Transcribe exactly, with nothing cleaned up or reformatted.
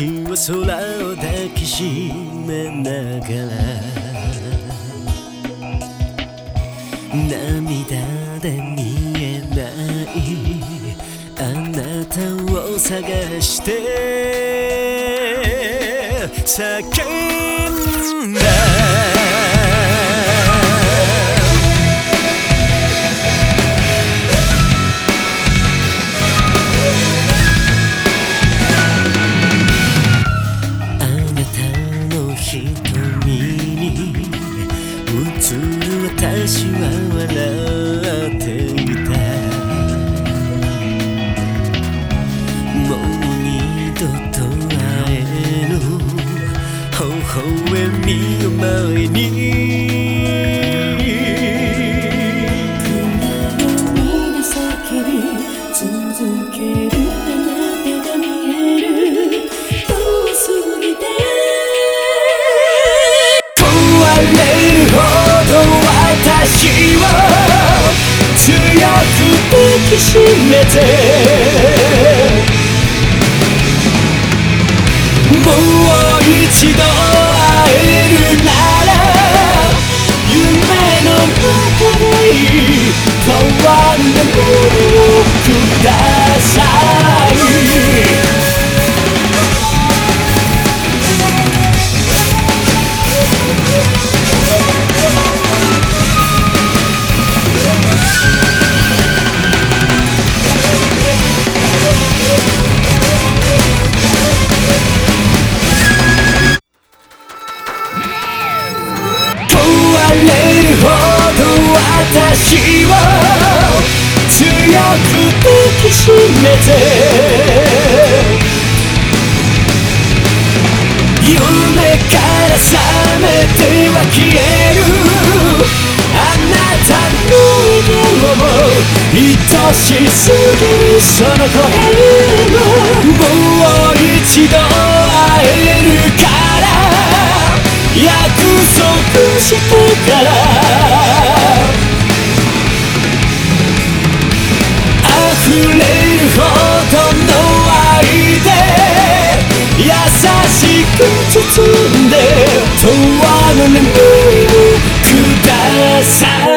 君は空を抱きしめながら涙で見えないあなたを探して叫んだ瞳に映る私は笑っていた。もう二度と会えぬ微笑みを前に胸の先に続けるあなたが見える遠すぎて壊れるほど私を強く抱きしめてもう一度会えるなら夢の中で変わるものをください。私を強く抱きしめて夢から覚めては消えるあなたの笑顔も愛しすぎるその声ももう一度会えるから約束してから溢れるほどの愛で優しく包んで永遠の眠りをください。